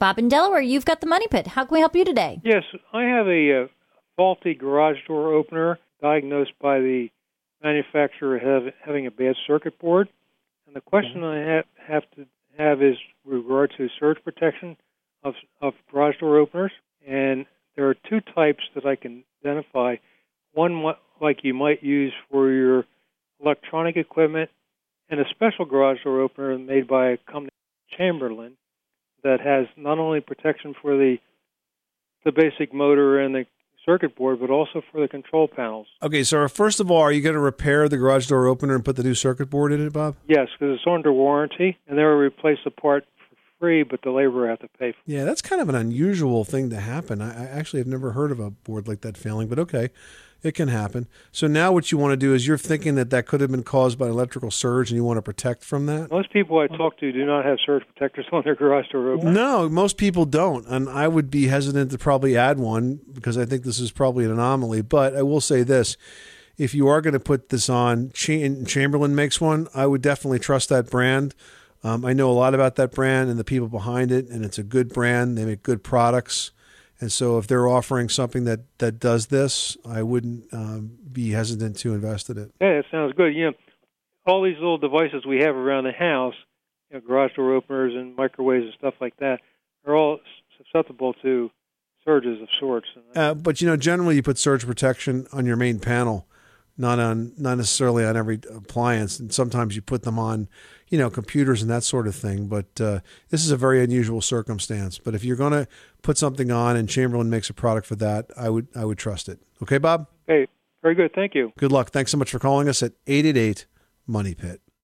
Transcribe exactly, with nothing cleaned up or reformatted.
Bob in Delaware, you've got the Money Pit. How can we help you today? Yes, I have a uh, faulty garage door opener diagnosed by the manufacturer have, having a bad circuit board. And the question okay. I ha- have to have is with regard to surge protection of, of garage door openers. And there are two types that I can identify. One like you might use for your electronic equipment, and a special garage door opener made by a company, Chamberlain, that has not only protection for the the basic motor and the circuit board, but also for the control panels. Okay, so first of all, are you going to repair the garage door opener and put the new circuit board in it, Bob? Yes, because it's under warranty, and they will replace the part for free, but the labor have to pay for it. Yeah, that's kind of an unusual thing to happen. I, I actually have never heard of a board like that failing, but okay. It can happen. So now what you want to do is you're thinking that that could have been caused by an electrical surge and you want to protect from that? Most people I talk to do not have surge protectors on their garage door opener. No, most people don't. And I would be hesitant to probably add one because I think this is probably an anomaly. But I will say this. If you are going to put this on, Chamberlain makes one, I would definitely trust that brand. Um, I know a lot about that brand and the people behind it, and it's a good brand. They make good products. And so if they're offering something that, that does this, I wouldn't um, be hesitant to invest in it. Yeah, that sounds good. You know, all these little devices we have around the house, you know, garage door openers and microwaves and stuff like that, are all susceptible to surges of sorts. Uh, but, you know, generally you put surge protection on your main panel, not on not necessarily on every appliance. And sometimes you put them on, you know, computers and that sort of thing. But uh, this is a very unusual circumstance. But if you're going to put something on and Chamberlain makes a product for that, I would I would trust it. Okay, Bob? Okay, very good. Thank you. Good luck. Thanks so much for calling us at eight eight eight, MONEY PIT.